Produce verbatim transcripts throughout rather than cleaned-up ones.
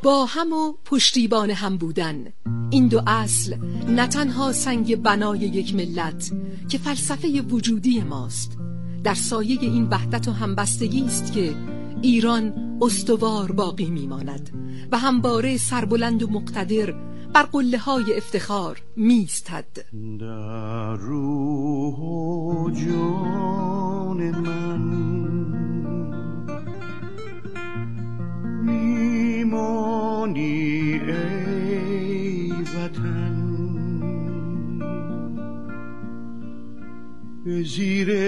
با هم و پشتیبان هم بودن، این دو اصل نه تنها سنگ بنای یک ملت که فلسفه وجودی ماست، در سایه این وحدت و همبستگی است که ایران استوار باقی میماند و همواره سربلند و مقتدر بر قله‌های افتخار میستد. در روح و جان من میمانی ای وطن، به زیر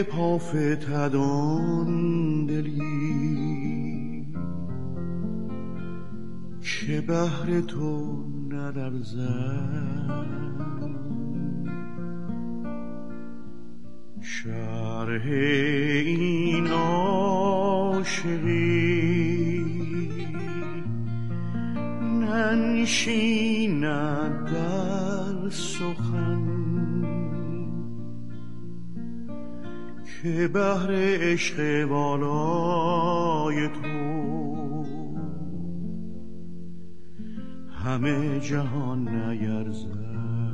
پافتدان دلی که بهر تو نلرزد. شرح این عاشقی ننشیند در سخن، که بهر عشق والای تو همه جهان نیرزد.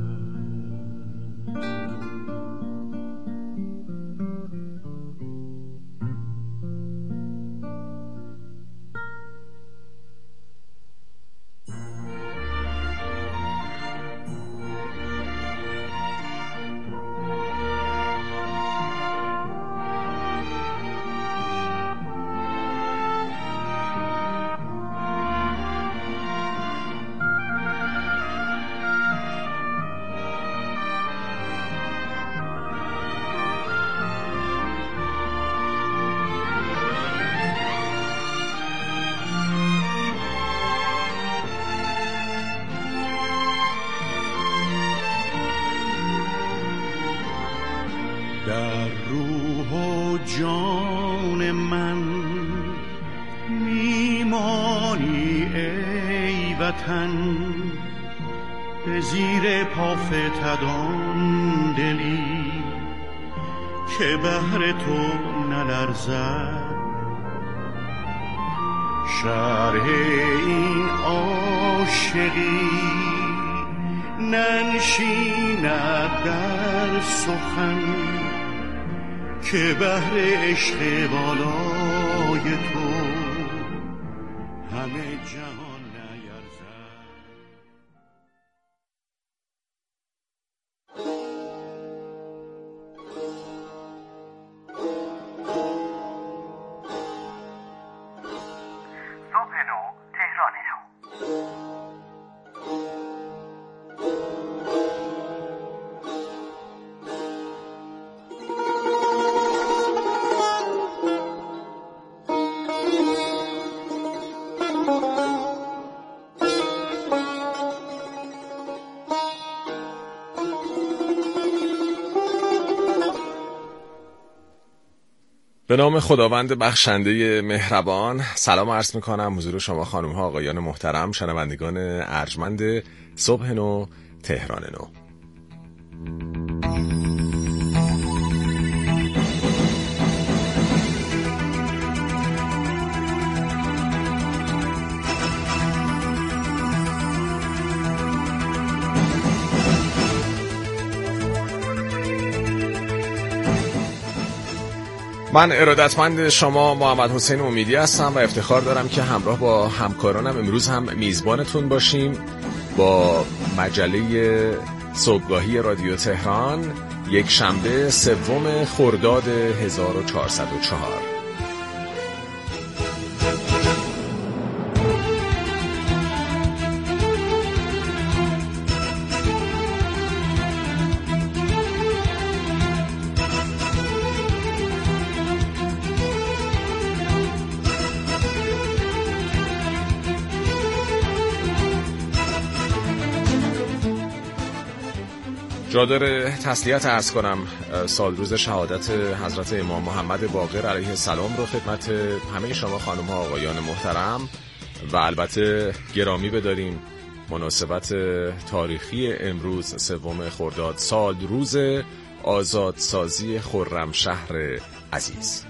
در روح و جان من میمانی ای وطن، به زیر پافتدان دلی که بهر تو نلرزد. شرح این عاشقی ننشیند در سخن، که بهر عشق بالای تو همه جهان نیرزد. صبح نو، تهران نو. به نام خداوند بخشنده مهربان، سلام عرض میکنم حضور شما خانم ها آقایان محترم، شنوندگان ارجمند صبح نو تهران نو. من ارادتمند شما محمد حسین امیدی هستم و افتخار دارم که همراه با همکارانم امروز هم میزبانتون باشیم با مجله صبحگاهی رادیو تهران، یک شنبه سوم خرداد هزار و چهارصد و چهار. جا داره تسلیت عرض کنم سال روز شهادت حضرت امام محمد باقر علیه السلام رو خدمت همه شما خانم ها آقایان محترم و البته گرامی بداریم مناسبت تاریخی امروز سوم خرداد، سال روز آزادسازی خرمشهر عزیز.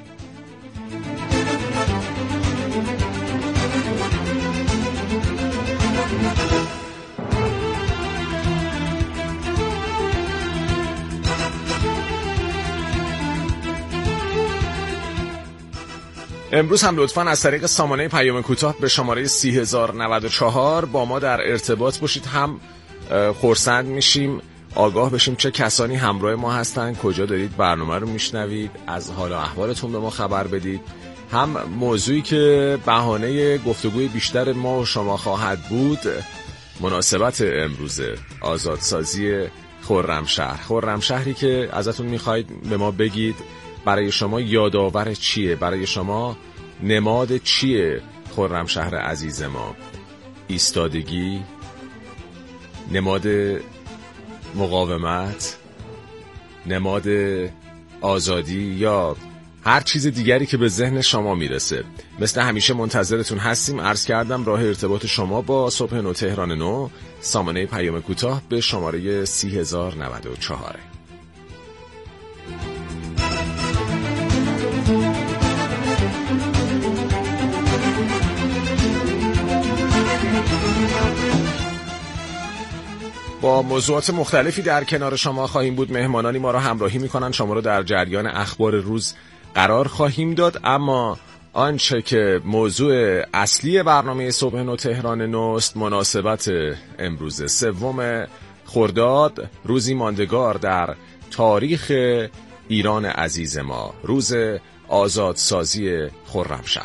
امروز هم لطفاً از طریق سامانه پیام کوتاه به شماره سی هزار و نود و چهار با ما در ارتباط باشید. هم خرسند میشیم آگاه بشیم چه کسانی همراه ما هستن، کجا دارید برنامه رو میشنوید، از حال و احوالتون به ما خبر بدید. هم موضوعی که بهانه گفتگوی بیشتر ما و شما خواهد بود مناسبت امروز آزادسازی خرمشهر. خرمشهری که ازتون میخواید به ما بگید برای شما یادآور چیه، برای شما نماد چیه خرمشهر عزیز ما؟ ایستادگی، نماد مقاومت، نماد آزادی یا هر چیز دیگری که به ذهن شما میرسه. مثل همیشه منتظرتون هستیم. عرض کردم راه ارتباط شما با صبح نو تهران نو سامانه پیام کوتاه به شماره سی هزار و نود و چهار. با موضوعات مختلفی در کنار شما خواهیم بود. مهمانانی ما را همراهی میکنن، شما را در جریان اخبار روز قرار خواهیم داد. اما آنچه که موضوع اصلی برنامه صبح نو تهران نوست مناسبت امروز سوم خرداد، روزی ماندگار در تاریخ ایران عزیز ما، روز آزادسازی خرمشهر.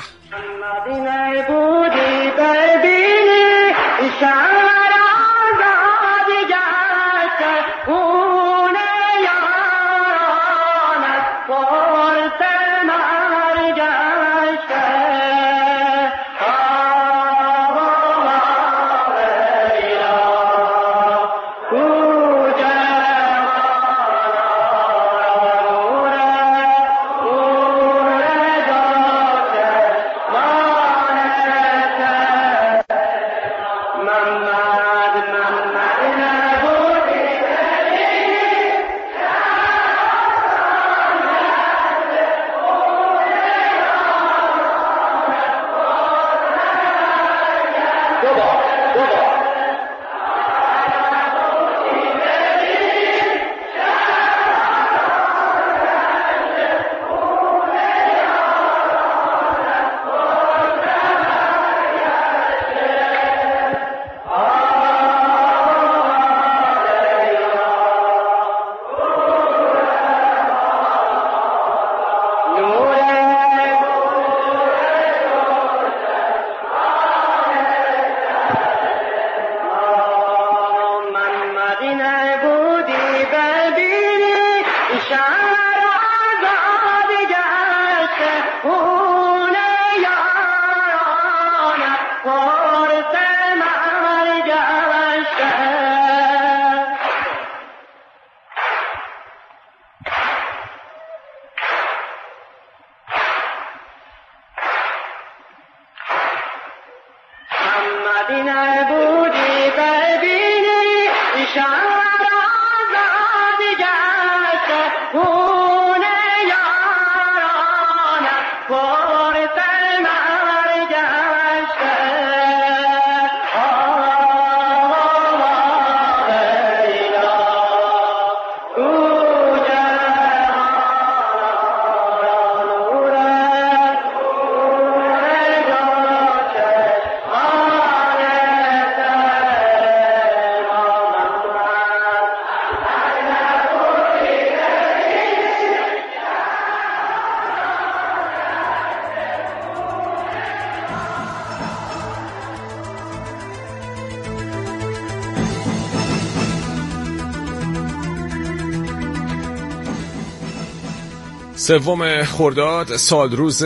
سوم خرداد سال روز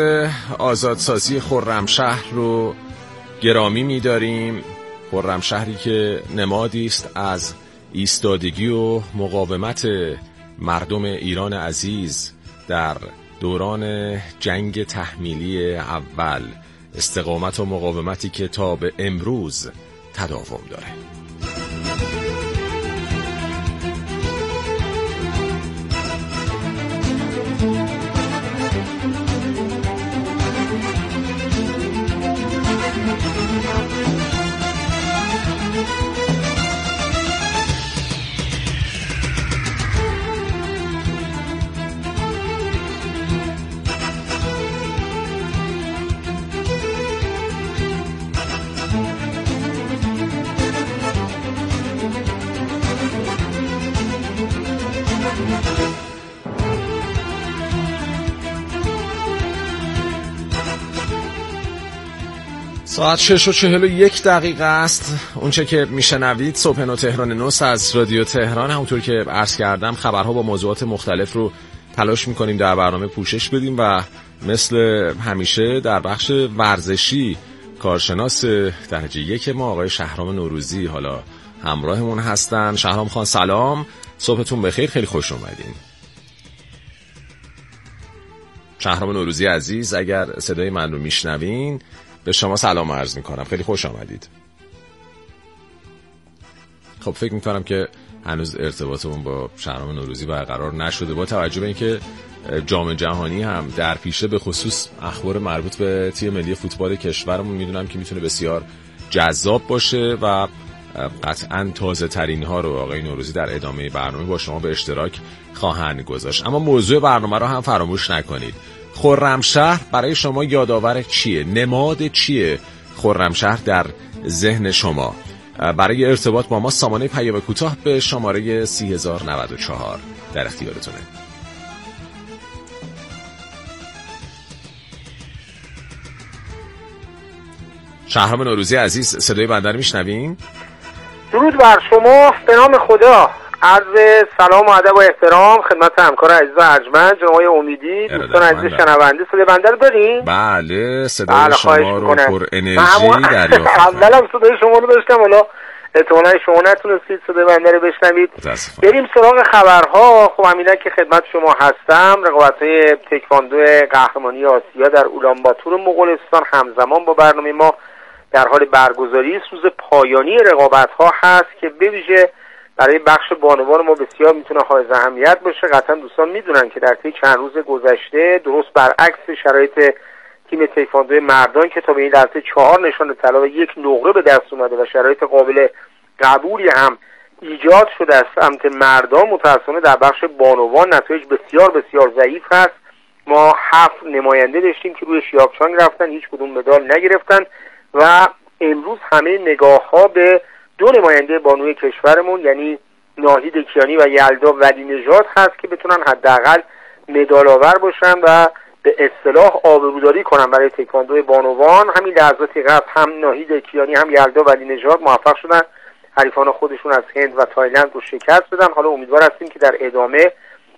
آزادسازی خرمشهر رو گرامی می‌داریم. خرمشهری که نمادی است از ایستادگی و مقاومت مردم ایران عزیز در دوران جنگ تحمیلی اول، استقامت و مقاومتی که تا به امروز تداوم داره. ساعت شش و چهل و یک دقیقه است. اونچه که میشنوید صبح نو تهران نوست از رادیو تهران. همونطور که عرض کردم خبرها با موضوعات مختلف رو تلاش میکنیم در برنامه پوشش بدیم و مثل همیشه در بخش ورزشی کارشناس درجه یک ما آقای شهرام نوروزی حالا همراهمون هستن. شهرام خان سلام، صبحتون بخیر، خیلی خوش اومدین. شهرام نوروزی عزیز اگر صدای من رو میشنوین به شما سلام عرض میکنم، خیلی خوش آمدید. خب فکر میکنم که هنوز ارتباطمون با شهرام نوروزی برقرار نشده با توجه به اینکه جام جهانی هم در پیشه، به خصوص اخبار مربوط به تیم ملی فوتبال کشورمون میدونم که میتونه بسیار جذاب باشه و قطعاً تازه ترین ها رو آقای نوروزی در ادامه برنامه با شما به اشتراک خواهند گذاشت. اما موضوع برنامه رو هم فراموش نکنید. خرمشهر برای شما یادآور چیه؟ نماد چیه خرمشهر در ذهن شما؟ برای ارتباط با ما سامانه پیام کوتاه به شماره سی هزار و نود و چهار در اختیارتونه. شهرام نوروزی عزیز صدای بنده رو میشنوین؟ درود بر شما، به نام خدا. عرض سلام و ادب و احترام خدمت همکار عزیز و ارجمند جناب آقای امیدی، دوستان عزیز شنونده. صدای بنده رو دارین؟ بله، صدای شما رو پر انرژی دریافت. اولم صدای شما رو داشتم، حالا احتمالاً شما نتونستید صدای بنده رو بشنوید. بریم سراغ خبرها. خب همینه که خدمت شما هستم. رقابت‌های تکواندو قهرمانی آسیا در اولانباتور مغولستان همزمان با برنامه ما در حال برگزاری. روز پایانی رقابت‌ها هست که به ویژه برای بخش بانوان ما بسیار میتونه حائز اهمیت باشه. قطعا دوستان میدونن که در طی چند روز گذشته درست برعکس شرایط تیم تکواندو مردان که تا به این لحظه چهار نشان طلا و یک نقره به دست اومده و شرایط قابل قبولی هم ایجاد شده از سمت مردان، متأسفانه در بخش بانوان نتایج بسیار بسیار ضعیف هست. ما هفت نماینده داشتیم که روی شیاکچانگ رفتن، هیچ کدوم مدال نگرفتن و امروز همه نگاه ها به دو نماینده بانوی کشورمون یعنی ناهید کیانی و یلدا ولی نژاد هست که بتونن حداقل مدال آور باشن و به اصطلاح آبروداری کنن برای تکواندو بانوان. همین لحظاتی قبل هم ناهید کیانی هم یلدا ولی نژاد موفق شدن حریفان خودشون از هند و تایلند رو شکست بدن. حالا امیدوار هستیم که در ادامه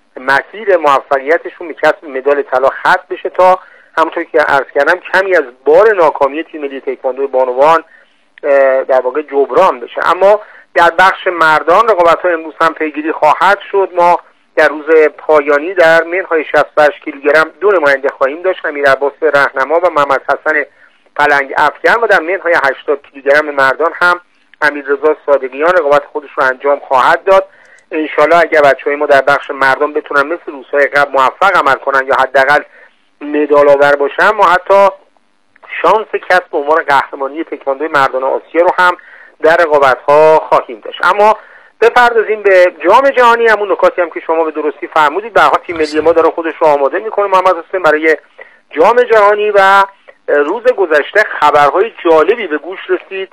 مسیر موفقیتشون به کسب مدال طلا ختم بشه تا همونطور که عرض کردم کمی از بار ناکامی تیم ملی تکواندو بانوان در واقع جبران بشه. اما در بخش مردان رقابت‌ها امروز هم پیگیری خواهد شد. ما در روز پایانی در منهای شصت و هشت کیلوگرم دو نماینده خواهیم داشت، امیر عباس رهنما و محمد حسن پلنگ افکن، و در منهای هشتاد کیلوگرم مردان هم امیررضا صادقیان رقابت خودش رو انجام خواهد داد. انشالله اگر بچه‌های ما در بخش مردان بتونن مثل روزهای قبل موفق عمل کنن یا حداقل مدال آور باشن، ما حتی شانس کسب عنوان قهرمانی تکواندو مردان آسیا رو هم در رقابت‌ها خواهیم داشت. اما بپردازیم به جام جهانی. همون نکاتی هم که شما به درستی فرمودید، به هر حال تیم ملی ما داره خودش رو آماده می‌کنه محمد حسین برای جام جهانی و روز گذشته خبرهای جالبی به گوش رسید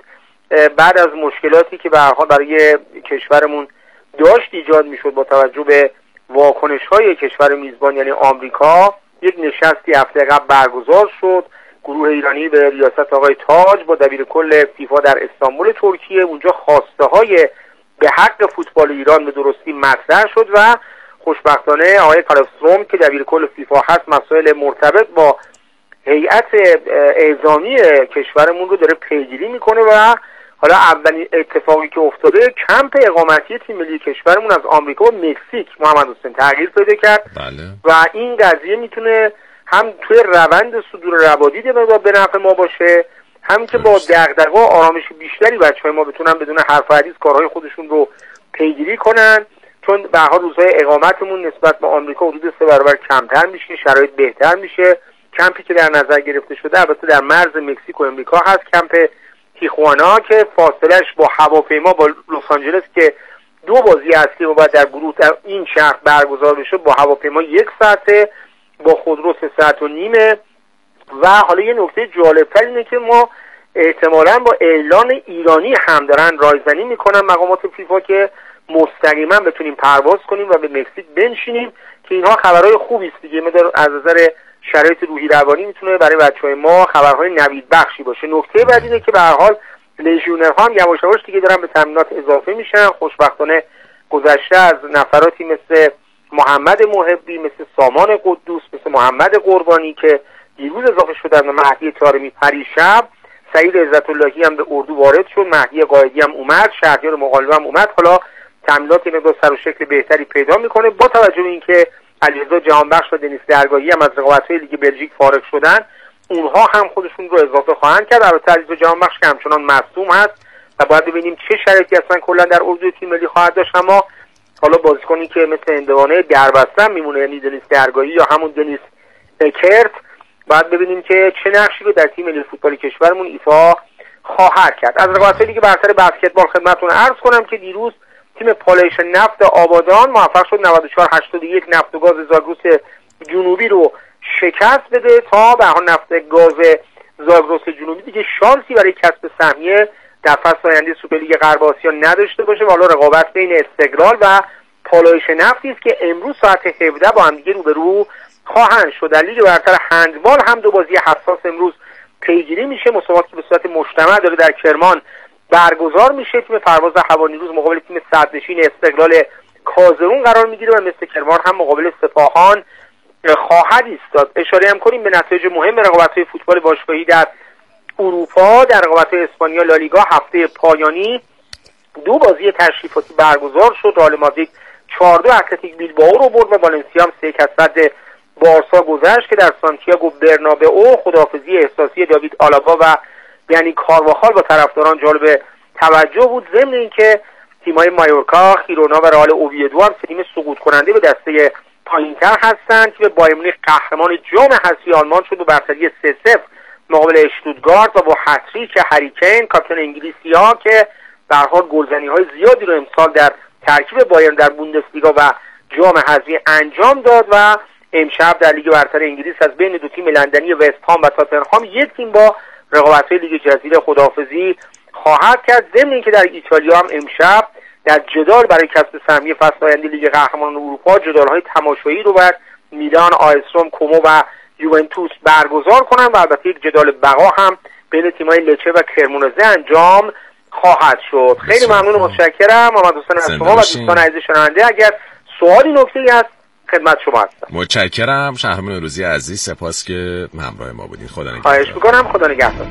بعد از مشکلاتی که به هر حال برای کشورمون داشت ایجاد می‌شد با توجه به واکنش‌های کشور میزبان یعنی آمریکا. یک نشستی هفته قبل برگزار شد. گروه ایرانی به ریاست آقای تاج با دبیر کل فیفا در استانبول ترکیه، اونجا خواسته های به حق فوتبال ایران به درستی مطرح شد و خوشبختانه آقای کالستروم که دبیر کل فیفا هست مسائل مرتبط با هیئت اعزامی کشورمون رو داره پیگیری میکنه و حالا اولین اتفاقی که افتاده کمپ اقامتی تیم ملی کشورمون از آمریکا و مکزیک محمد حسین تغییر پیدا کرد. بله. و این قضیه میتونه هم توی روند صدور روادید به نفع ما باشه، هم که با دغدغه و آرامش بیشتری بچه‌های ما بتونن بدون حرف و حدیث کارهای خودشون رو پیگیری کنن، چون به هر حال روزهای اقامتمون نسبت به آمریکا حدود سه برابر کمتر میشه، شرایط بهتر میشه. کمپی که در نظر گرفته شده البته در مرز مکزیک و امریکا هست، کمپ تیخوانا که فاصلهش با هواپیما با لس آنجلس که دو بازی اصلی و بعد در گروه در این شهر برگزار بشه با هواپیما یک ساعته، با خودرو سه ساعت و نیمه. و حالا یه نکته جالبتر اینه که ما احتمالاً با اعلان ایرانی هم دارن رایزنی میکنن مقامات فیفا که مستقیما بتونیم پرواز کنیم و به مکزیک بنشینیم که اینها خبرهای خوبی است دیگه. مدار از نظر شرایط روحی روانی میتونه برای بچهای ما خبرهای نوید بخشی باشه. نکته بعدی اینه که به هر حال لژیونرها هم یواش یواش دیگه دارن به تمرینات اضافه میشن. خوشبختانه گذشته از نفراتی مثل محمد محبی، مثل سامان قدوس، مثل محمد قربانی که دیروز اضافه شدن و مهدی طارمی پریشب، سعید عزت اللهی هم به اردو وارد شد، مهدی قائدی هم اومد، شهریار مقالبه هم اومد. حالا تمرینات این دو سر و شکل بهتری پیدا میکنه. با توجه به اینکه علیرضا جهانبخش و دنیس درگاهی هم از رقابت‌های لیگ بلژیک فارغ شدن، اونها هم خودشون رو اضافه خواهند کرد. البته علیرضا جهانبخش که همچنان مصدوم هست و باید ببینیم چه شرایطی اصلا کلا در اردوی تیم ملی خواهد داشت. اما حالا بازیکنی که مثل اندوانه دربستن میمونه، یعنی دنیس درگاهی یا همون دنیس کرت، باید ببینیم که چه نقشی رو در تیم ملی فوتبال کشورمون ایفا خواهد کرد. از رقابت‌های لیگ برتر بسکتبال خدمتتون عرض کنم که دیروز تیم پالایش نفت آبادان موفق شد نود و چهار هشتاد و یک نفت و گاز زاگرس جنوبی رو شکست بده تا به هر نفت گاز زاگرس جنوبی دیگه شانسی برای کسب سهمیه در فصل آینده سوپرلیگ غرب آسیا نداشته باشه و حالا رقابت بین استقلال و پالایش نفتی است که امروز ساعت هفده با هم دیگه روبرو خواهند شد. در لیگ برتر هندبال هم دو بازی حساس امروز پیگیری میشه. مسابقاتی به صورت مجتمع داره در کرمان برگزار میشه. تیم پرواز هوانیروز مقابل تیم صدرنشین استقلال کازرون قرار میگیره و مثل کرمان هم مقابل سپاهان خواهد ایستاد. اشاره هم کنیم به نتایج مهم رقابت‌های فوتبال باشگاهی در اروپا. در رقابت‌های اسپانیا لالیگا هفته پایانی دو بازی تشریفاتی برگزار شد. رئال مادرید چهار دو اتلتیک بیلبائو رو برد و والنسیا هم سه یک از صد بارسا گذشت که در سانتیاگو برنابئو خداحافظی احساسی داوید آلابا و یعنی کارواخال با طرفداران جالب توجه بود. ضمن اینکه تیم‌های مایورکا، خیرونا و رئال اوویدو هم تیم سقوط کننده به دسته پایین‌تر هستند. تیم بایر مونیخ قهرمان جام حذفی آلمان شد و برتری سه صفر مقابل اشتوتگارت و با هتریک هری کین کاپیتان انگلیسی‌ها که به هر حال گلزنی‌های زیادی رو امسال در ترکیب بایرن در بوندسلیگا و جام حذفی انجام داد و امشب در لیگ برتر انگلیس از بین دو تیم لندنی وست هام و تاتنهام یک تیم با رقابت‌های لیگ جزیره خداحافظی خواهد کرد. ضمن اینکه در ایتالیا هم امشب در جدال برای کسب سهمیه فصل آینده لیگ قهرمانان اروپا جدال‌های تماشایی رو بر میلان، آیس روم، کومو و یوونتوس برگزار کنند و البته یک جدال بقا هم بین تیم‌های لچه و کرمونزه انجام خواهد شد. خیلی ممنون و متشکرم محمد حسین از شما و دوستان عزیز شنونده. اگر سوالی نکته‌ای هست خدمت شما هستم. متشکرم شهرام روزی عزیز، سپاس که همراه ما بودین. خدا نگهدار. خواهش می‌کنم. خدا نگهدار.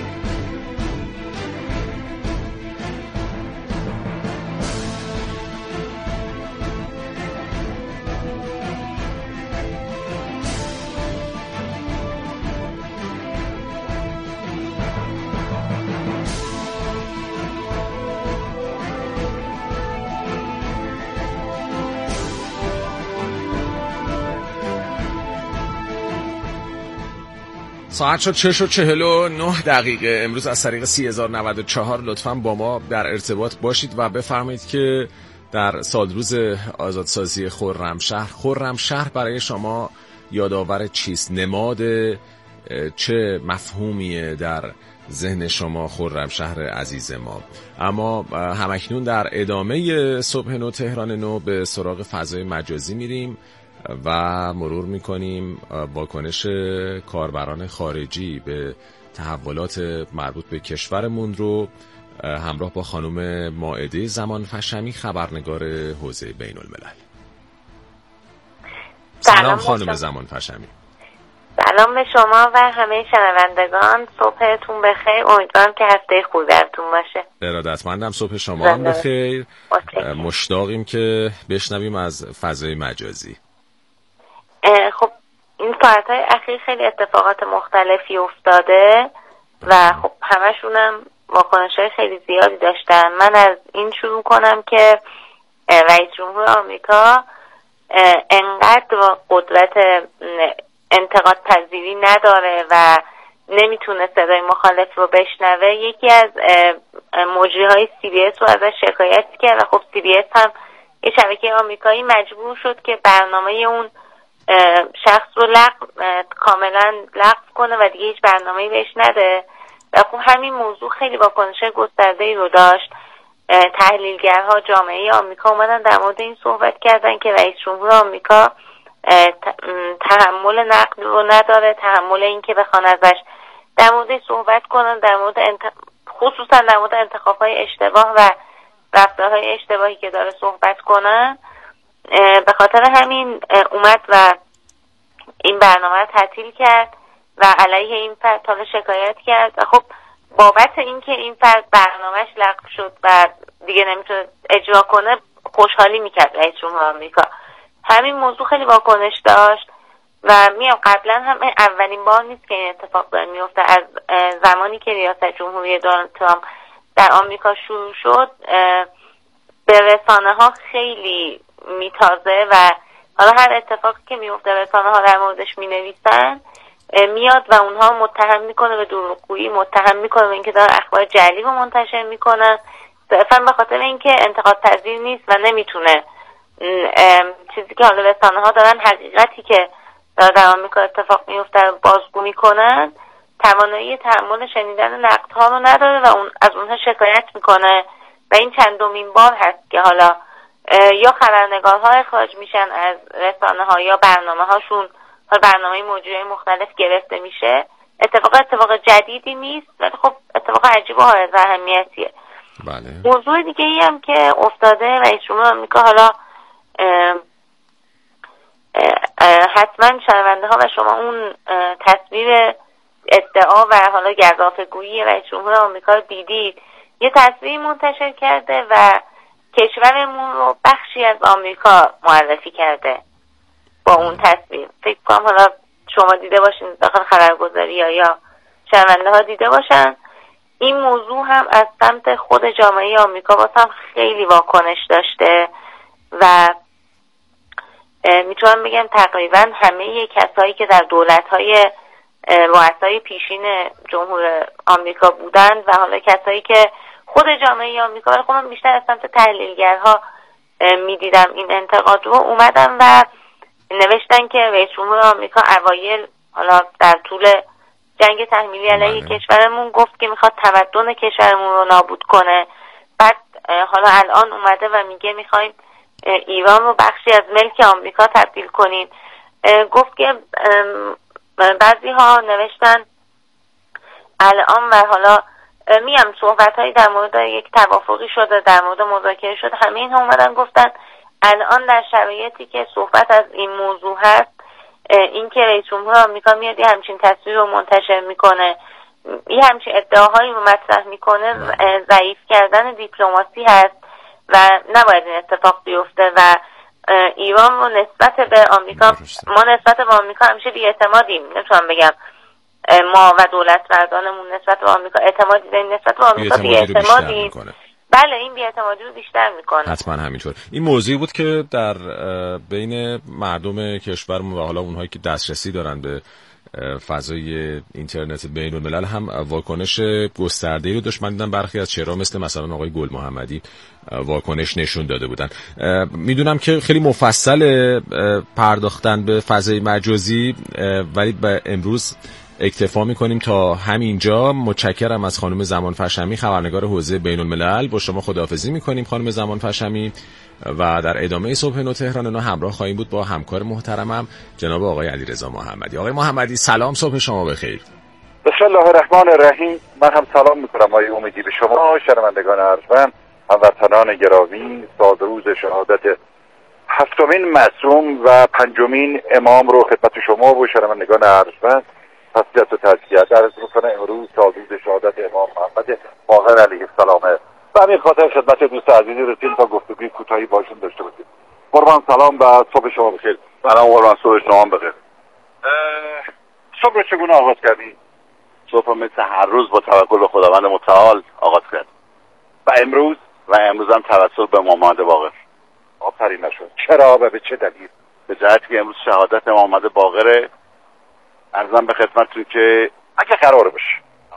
ساعت شد شش و چهل و نه دقیقه. امروز از طریق سی هزار و نود و چهار لطفاً با ما در ارتباط باشید و بفرمایید که در سالروز آزادسازی خرمشهر خرمشهر برای شما یادآور چیست؟ نماد چه مفهومیه در ذهن شما خرمشهر عزیز ما؟ اما همکنون در ادامه صبح نو تهران نو به سراغ فضای مجازی میریم و مرور میکنیم واکنش کاربران خارجی به تحولات مربوط به کشورمون رو همراه با خانم مائده زمان فشمی، خبرنگار حوزه بین الملل. سلام خانم زمان فشمی. سلام به شما و همه شنوندگان، صبحتون بخیر. امیدوارم که هفته خوبی براتون باشه. ارادتمندم. صبح شما هم بخیر. مشتاقیم که بشنویم از فضای مجازی. خب این ساعتهای اخیر خیلی اتفاقات مختلفی افتاده و خب همشونم واکنش‌های خیلی زیادی داشتن. من از این شروع کنم که رئیس جمهور آمریکا انقدر قدرت انتقاد پذیری نداره و نمیتونه صدای مخالف رو بشنوه. یکی از مجریهای سی بی اس رو ازش شکایت کرد و خب سی بی اس هم یه شبکه آمریکایی مجبور شد که برنامه اون شخص رو لغو کاملا لغو کنه و دیگه هیچ برنامه‌ای بهش نده و خب همین موضوع خیلی واکنش گسترده‌ای رو داشت. تحلیلگرها، جامعه آمریکا اومدن در مورد این صحبت کردن که رئیس جمهور آمریکا تحمل نقد رو نداره، تحمل این که بخوان ازش در مورد صحبت کنن، در مورد انت... خصوصا در مورد انتخاب‌های اشتباه و رفتارهای اشتباهی که داره صحبت کنن. به خاطر همین اومد و این برنامه رو تعطیل کرد و علیه این فرد حالا شکایت کرد و خب بابت اینکه این فرد برنامهش لغو شد و دیگه نمیتونه اجرا کنه خوشحالی میکرد رئیس جمهور آمریکا. همین موضوع خیلی واکنش داشت و میام قبلا هم اولین بار نیست که این اتفاق داره میفته. از زمانی که ریاست جمهوری دونالد ترامپ در آمریکا شروع شد به رسانه ها خیلی میتازه و حالا هر اتفاقی که میفته رسانه ها در موردش مینویسن میاد و اونها متهم میکنه به دروغگویی، متهم میکنه به اینکه دارن اخبار جعلی رو منتشر میکنن، صرفا به خاطر اینکه انتقاد پذیر نیست و نمیتونه چیزی که حالا رسانه ها دارن حقیقتی که در آمریکا اتفاق میفته رو بازگو میکنن، توانایی تحمل شنیدن نقدها رو نداره و اون از اونها شکایت میکنه و این چندمین بار هست که حالا یا خبرنگارها اخراج میشن از رسانه ها یا برنامه هاشون برنامه موجودی مختلف گرفته میشه. اتفاق اتفاق جدیدی نیست ولی خب اتفاق عجیب و حائز اهمیتیه. بله. موضوع دیگه ای هم که افتاده رئیس جمهور آمریکا حالا اه اه حتما شنونده ها و شما اون تصویر ادعا و حالا گزافه‌گویی رئیس جمهور آمریکا رو دیدید. یه تصویر منتشر کرده و کشورمون رو بخشی از آمریکا معرفی کرده با اون تصویر. فکر کنم حالا شما دیده باشین داخل خبرگزاری یا یا شنونده ها دیده باشن. این موضوع هم از سمت خود جامعه آمریکا واسه هم خیلی واکنش داشته و میتونم بگم تقریبا همه کسایی که در دولت‌های رؤسای پیشین جمهور آمریکا بودن و حالا کسایی که خود جامعه آمریکا، ولی خب من بیشتر از سمت تحلیلگرها میدیدم این انتقاد رو، اومدن و نوشتن که رئیس جمهور آمریکا اوایل حالا در طول جنگ تحمیلی علیه کشورمون گفت که میخواد تمدن کشورمون رو نابود کنه، بعد حالا الان اومده و میگه میخوایم ایران رو بخشی از ملک آمریکا تبدیل کنیم. گفت که بعضی ها نوشتن الان و حالا میم صحبت هایی در مورد یک توافقی شده، در مورد مذاکره شده، همه اینها اومدن گفتن الان در شرایطی که صحبت از این موضوع هست، این که رئیس جمهور آمریکا میاد یه همچین تصویر رو منتشر میکنه، یه همچین ادعاهایی رو مطرح میکنه، ضعیف کردن دیپلماسی هست و نباید این اتفاق بیفته و ایران رو نسبت به آمریکا، ما نسبت به آمریکا همیشه بی‌اعتمادیم. نمیتونم بگم ما و دولت مردانمون نسبت به آمریکا اعتمادی داریم، نسبت به آمریکا بی‌اعتمادیم. بله این بی‌اعتمادی رو بیشتر میکنه. حتما همینطور. این موضوعی بود که در بین مردم کشورمون و حالا اونهایی که دسترسی دارن به فضای اینترنت بین الملل هم واکنش گسترده‌ای رو داشت. من دیدم برخی از چهره‌ها مثل مثلا آقای گل محمدی واکنش نشون داده بودن. میدونم که خیلی مفصل پرداختن به فضای مجازی، ولی به امروز اکتفا میکنیم تا همینجا. متشکرم از خانم زمان فشمی، خبرنگار حوزه بین الملل. با شما خداحافظی میکنیم خانم زمان فشمی و در ادامه صبح نو تهران اینا همراه خواهیم بود با همکار محترمم جناب آقای علیرضا محمدی. آقای محمدی سلام، صبح شما بخیر. بسم الله الرحمن الرحیم. من هم سلام میکنم آقای امیدی به شما، شنوندگان ارجمند، هموطنان گرامی. سالروز شهادت هفتمین معصوم و پنجمین امام رو خدمت شما و شنوندگان ارجمند تسلیت و تعزیت عرض میکنم. امروز سالروز شهادت امام محمد باقر علیه السلامه و همین خاطر خدمت دوست عزیزی رسیدیم تا گفتگوی کوتاهی باشون داشته باشیم. قربان سلام و صبح شما بخیر. سلام قربان، صبح شما بخیر. صبح رو چگونه آغاز کردی؟ صبح مثل هر روز با توکل به خداوند متعال آغاز کرد و امروز و امروز هم توسل به امام محمد باقر. آفرین نشد. چرا و به چه دلیل؟ به جهتی که امروز شهادت امام محمد باقره. عرضم به خدمتتون که اگه قرار باشه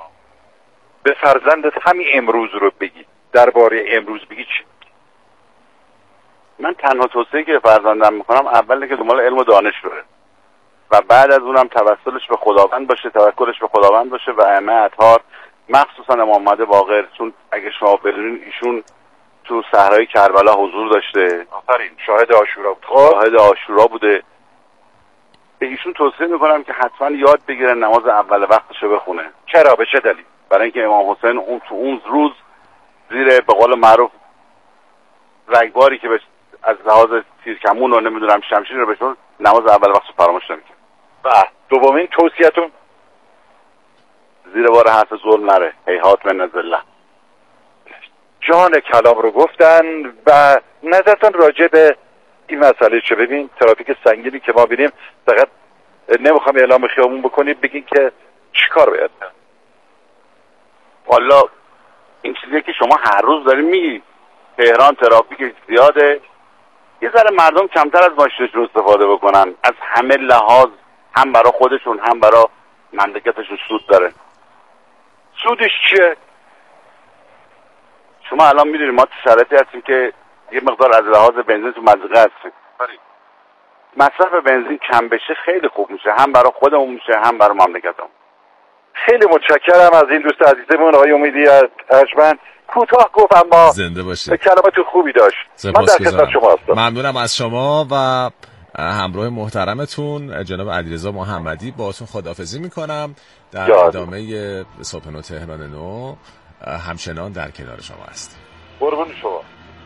به فرزندت همین امروز رو بگی، درباره امروز بگی چی؟ من تنها توصیه‌ای که فرزندم میکنم اوله که دنبال علم و دانش بره و بعد از اونم توسلش به خداوند باشه، توکلش به خداوند باشه و ائمه اطهار، مخصوصا امام محمد باقر، چون اگه شما بدونین ایشون تو صحرای کربلا حضور داشته. آفرین. شاهد عاشورا بود. شاهد عاشورا بوده به ایشون توصیه میکنم که حتما یاد بگیرن نماز اول وقتشو بخونه. چرا؟ به چه دلیل؟ برای اینکه امام حسین اون تو اون روز زیر به قول معروف رگباری که از لحاظ تیرکمون و نمیدونم شمشیر رو بشون نماز اول وقتشو فراموش نمیکنه. و دومین توصیه‌تون؟ زیر بار حرف ظلم نره. هیهات من الله. جان کلام رو گفتن. و نظرتون راجع به این مسئله چه؟ ببین ترافیک سنگینی که ما بینیم، فقط نمیخوام اعلام خیابون بکنید بگین که چیکار باید کرد. والا این چیزی که شما هر روز دارین میگی، تهران ترافیک زیاده، یه ذره مردم کمتر از ماشینشون استفاده بکنن. از همه لحاظ، هم برای خودشون هم برای مملکتشون سود داره. سودش چیه؟ شما الان میدونید ما تو شرایطی هستیم که یه مقدار از لحاظ بنزین تو مضیقه هستیم. مصرف بنزین کم بشه خیلی خوب میشه، هم برای خودمون میشه هم برای مملکتمون. خیلی متشکرم از این دوست عزیزمون آقای امیدی ارجمند. کوتاه گفت اما زنده باشید. کلمات خوبی داشت. من در خدمت شما هستم. ممنونم از شما و همراه محترمتون جناب علیرضا محمدی. باهاتون خداحافظی میکنم. در ادامه صبح نو تهران نو همچنان در کنار شما هستیم. قربون شما.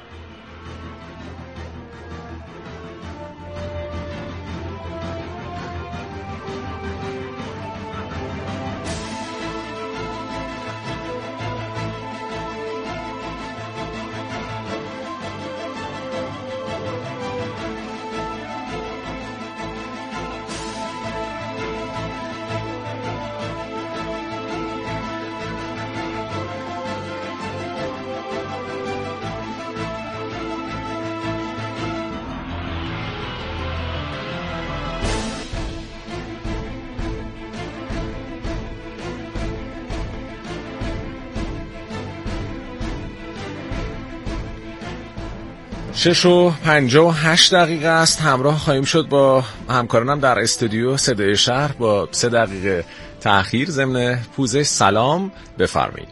شش و پنجاه و هشت دقیقه است. همراه خواهیم شد با همکارانم در استودیو صدای شهر با سه دقیقه تأخیر. ضمن پوزش سلام، بفرمایید.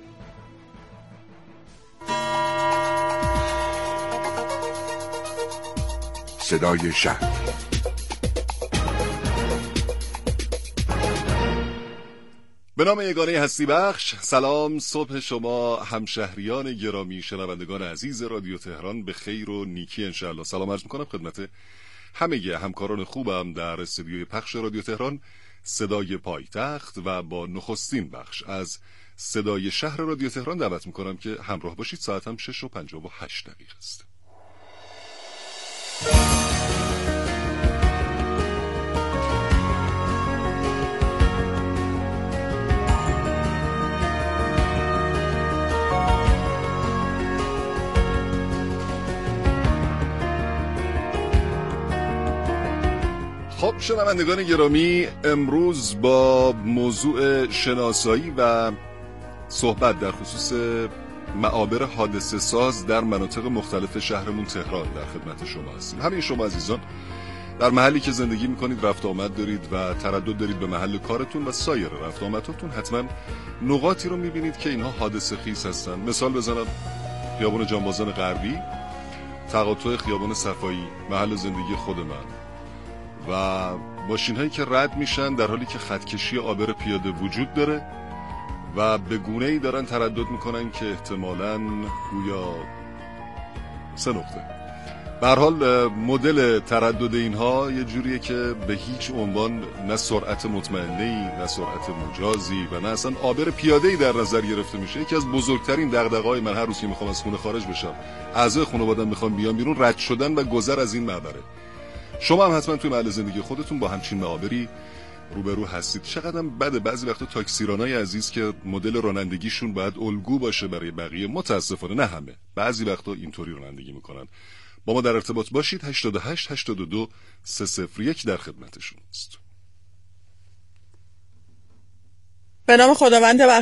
صدای شهر. به نام یگانه هستی بخش. سلام، صبح شما همشهریان گرامی، شنوندگان عزیز رادیو تهران به خیر و نیکی انشاءالله. سلام عرض میکنم خدمت همه همکاران خوبم در استودیوی پخش رادیو تهران صدای پایتخت و با نخستین بخش از صدای شهر رادیو تهران دعوت میکنم که همراه باشید. ساعت هم شش و پنجاه و هشت دقیقه است. خب شنوندگان گرامی، امروز با موضوع شناسایی و صحبت در خصوص معابر حادثه ساز در مناطق مختلف شهرمون تهران در خدمت شما هستیم. همین شما عزیزان در محلی که زندگی میکنید، رفت آمد دارید و تردد دارید به محل کارتون و سایر رفت آمداتون، حتما نقاطی رو میبینید که اینها حادثه خیز هستن. مثال بزنم، خیابان جانبازان غربی، تقاطع خیابان صفایی، محل زندگی خود من، و ماشین هایی که رد میشن در حالی که خطکشی عابر پیاده وجود داره و به گونه‌ای دارن تردد میکنن که احتمالاً گویا سه نقطه. به هر حال مدل تردد اینها یه جوریه که به هیچ عنوان نه سرعت مطمئنه‌ای، نه سرعت مجازی و نه اصلا عابر پیاده‌ای در نظر گرفته میشه. یکی از بزرگترین دغدغه‌های من هر روز که میخوام از خونه خارج بشم، اعضای خانواده‌ام میخوام بیان بیرون، رد شدن و گذر از این معبره. شما هم حتما توی محل زندگی خودتون با همچین معابری روبرو هستید. چقدر بده بعضی وقتا تاکسیرانای عزیز که مدل رانندگیشون باید الگو باشه برای بقیه، متاسفانه نه همه، بعضی وقتا اینطوری رانندگی میکنن. با ما در ارتباط باشید. هشتاد و هشت هشتاد و دو سه صفر یک در خدمتشون است. به نام خداوند